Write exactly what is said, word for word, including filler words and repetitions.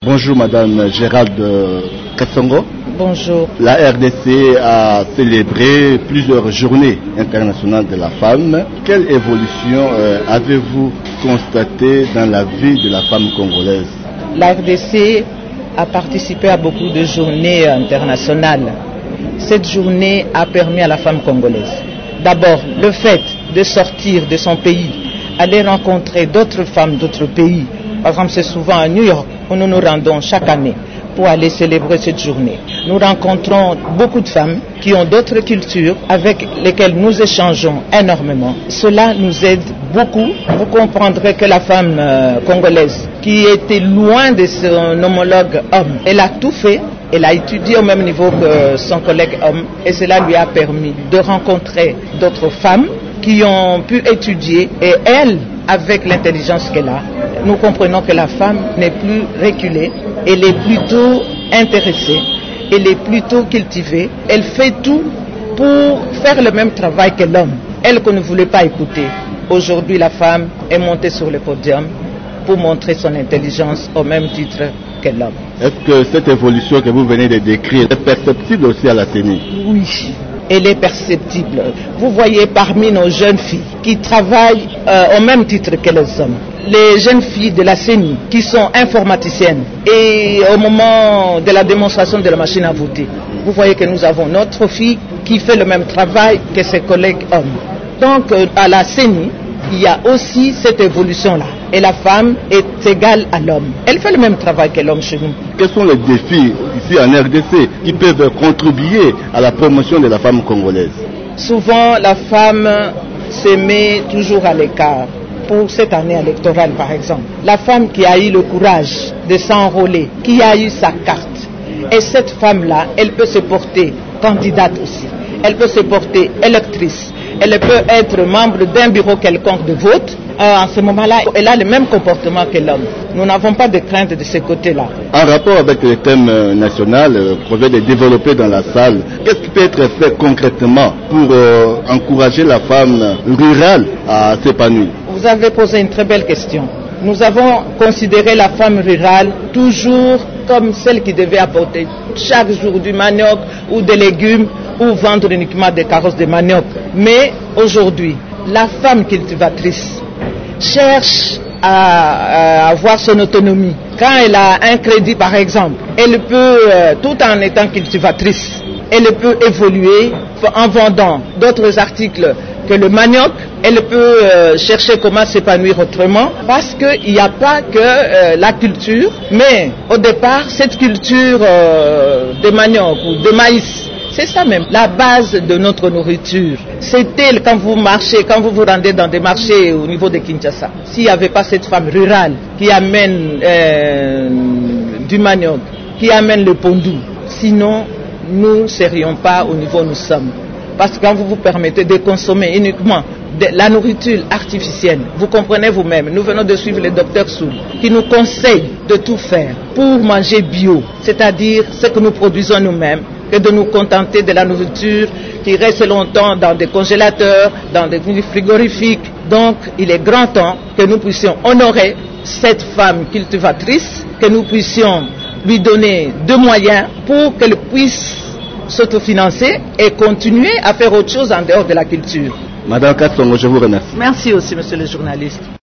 Bonjour Madame Gérald Katsongo. Bonjour. La R D C a célébré plusieurs journées internationales de la femme. Quelle évolution euh, avez-vous constatée dans la vie de la femme congolaise? La R D C a participé à beaucoup de journées internationales. Cette journée a permis à la femme congolaise, d'abord, le fait de sortir de son pays, aller rencontrer d'autres femmes d'autres pays. Par exemple, c'est souvent à New York où nous nous rendons chaque année pour aller célébrer cette journée. Nous rencontrons beaucoup de femmes qui ont d'autres cultures avec lesquelles nous échangeons énormément. Cela nous aide beaucoup. Vous comprendrez que la femme euh, congolaise, qui était loin de son homologue homme, elle a tout fait. Elle a étudié au même niveau que son collègue homme et cela lui a permis de rencontrer d'autres femmes qui ont pu étudier et elle, avec l'intelligence qu'elle a, nous comprenons que la femme n'est plus reculée, elle est plutôt intéressée, elle est plutôt cultivée, elle fait tout pour faire le même travail que l'homme. Elle qu'on ne voulait pas écouter. Aujourd'hui, la femme est montée sur le podium pour montrer son intelligence au même titre que l'homme. Est-ce que cette évolution que vous venez de décrire est perceptible aussi à la C E N I? Oui, elle est perceptible. Vous voyez parmi nos jeunes filles qui travaillent euh, au même titre que les hommes, les jeunes filles de la C E N I qui sont informaticiennes et au moment de la démonstration de la machine à voter, vous voyez que nous avons notre fille qui fait le même travail que ses collègues hommes. Donc euh, à la C E N I, il y a aussi cette évolution-là. Et la femme est égale à l'homme. Elle fait le même travail que l'homme chez nous. Quels sont les défis ici en R D C qui peuvent contribuer à la promotion de la femme congolaise? Souvent, la femme se met toujours à l'écart. Pour cette année électorale, par exemple, la femme qui a eu le courage de s'enrôler, qui a eu sa carte, et cette femme-là, elle peut se porter candidate aussi. Elle peut se porter électrice. Elle peut être membre d'un bureau quelconque de vote. Euh, en ce moment-là, elle a le même comportement que l'homme. Nous n'avons pas de crainte de ce côté-là. En rapport avec le thème national, le projet de développer dans la salle, qu'est-ce qui peut être fait concrètement pour euh, encourager la femme rurale à s'épanouir? Vous avez posé une très belle question. Nous avons considéré la femme rurale toujours comme celle qui devait apporter chaque jour du manioc ou des légumes ou vendre uniquement des carrosses de manioc. Mais aujourd'hui, la femme cultivatrice cherche à, à avoir son autonomie. Quand elle a un crédit, par exemple, elle peut, euh, tout en étant cultivatrice, elle peut évoluer en vendant d'autres articles que le manioc. Elle peut euh, chercher comment s'épanouir autrement parce qu'il n'y a pas que euh, la culture, mais au départ, cette culture euh, de manioc ou de maïs, c'est ça même, la base de notre nourriture. C'était quand vous marchez, quand vous vous rendez dans des marchés au niveau de Kinshasa. S'il n'y avait pas cette femme rurale qui amène euh, du manioc, qui amène le pondou, sinon nous ne serions pas au niveau où nous sommes. Parce que quand vous vous permettez de consommer uniquement de la nourriture artificielle, vous comprenez vous-même, nous venons de suivre le docteur Soul, qui nous conseille de tout faire pour manger bio, c'est-à-dire ce que nous produisons nous-mêmes, que de nous contenter de la nourriture qui reste longtemps dans des congélateurs, dans des frigorifiques. Donc, il est grand temps que nous puissions honorer cette femme cultivatrice, que nous puissions lui donner des moyens pour qu'elle puisse s'autofinancer et continuer à faire autre chose en dehors de la culture. Madame Katsongo, je vous remercie. Merci aussi, monsieur le journaliste.